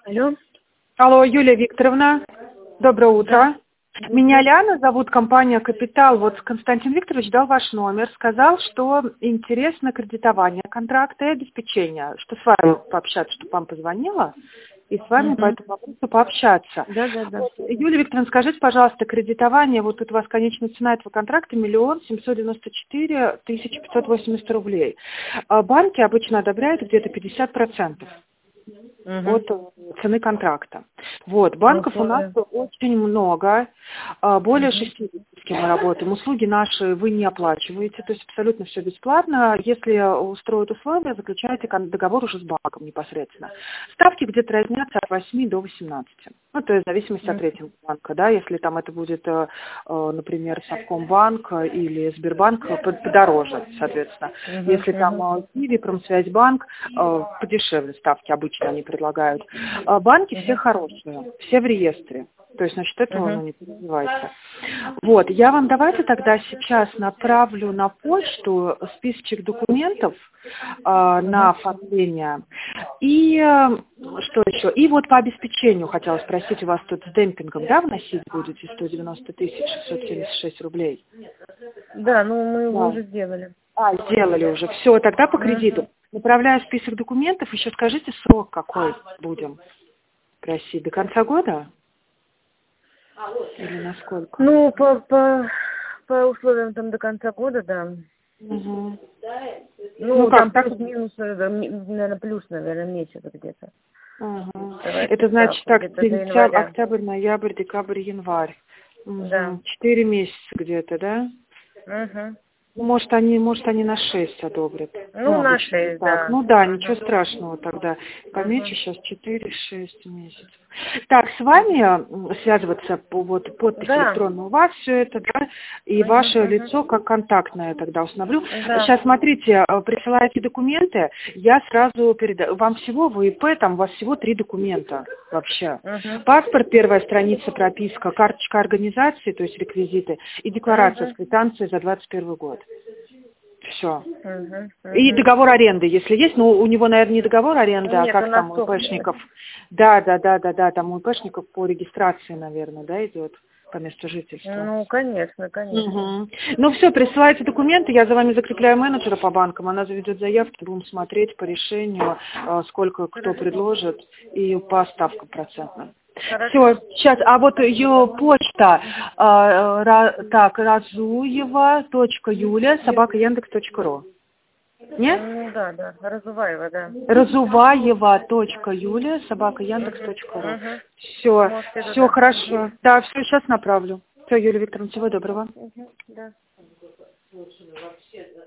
Алло. Алло, Юлия Викторовна, доброе утро. Меня Ляна зовут, компания «Капитал». Вот Константин Викторович дал ваш номер, сказал, что интересно кредитование контракта и обеспечение, что с вами пообщаться, чтобы вам позвонила, и с вами по этому вопросу пообщаться. Да. Вот, Юлия Викторовна, скажите, пожалуйста, кредитование, вот тут у вас конечная цена этого контракта 1 794 580 рублей. Банки обычно одобряют где-то 50%. От цены контракта. Вот, банков у нас очень много, более 60 с кем мы работаем. Услуги наши вы не оплачиваете, то есть абсолютно все бесплатно. Если устроят условия, заключаете договор уже с банком непосредственно. Ставки где-то разнятся от 8 до 18. Ну, то есть в зависимости от рейтинга банка, да, если там это будет, например, Совкомбанк или Сбербанк, подороже, соответственно. Если там Киви, Промсвязьбанк, подешевле ставки обычно они предлагают. Банки все хорошие, все в реестре. То есть, насчет этого не переживайте. Вот, я вам давайте тогда сейчас направлю на почту списочек документов на оформление. И что еще? И вот по обеспечению хотела спросить, у вас тут с демпингом, да, вносить будете 190 676 рублей? Да, ну мы его уже сделали. Сделали уже. Все, тогда по кредиту. Направляю список документов. Еще скажите, срок какой будем просить? До конца года? Или насколько? Ну, по условиям там до конца года, да. Ну там плюс-минус, наверное, плюс, месяц где-то. Это значит так, октябрь, ноябрь, декабрь, январь. Да. 4 месяца где-то, да? Может, они на 6 одобрят. Ну, на 6, да. Ну да, ничего страшного тогда. Помечу сейчас 4-6 месяцев. Так, с вами связываться вот подпись электронная у вас все это, да, и ваше лицо как контактное тогда установлю. Сейчас смотрите, присылаете документы, я сразу передаю. Вам всего в ИП, там у вас всего 3 документа вообще. Паспорт, первая страница, прописка, карточка организации, то есть реквизиты, и декларация с квитанцией за 2021 год. Все. И договор аренды, если есть, но у него, наверное, не договор аренды, а как там у ИПшников. Да, там у ИПшников по регистрации, наверное, да, идет по месту жительства. Ну, конечно. Ну все, присылайте документы, я за вами закрепляю менеджера по банкам, она заведет заявки, будем смотреть по решению, сколько кто предложит, и по ставкам процентным. Все, сейчас, а вот ее почта, так, razуева.юля@яндекс.ру. Нет? Ну да, Разуваева, да. razуваева.юля@яндекс.ру. Все хорошо. Да, все, сейчас направлю. Все, Юлия Викторовна, всего доброго. Да.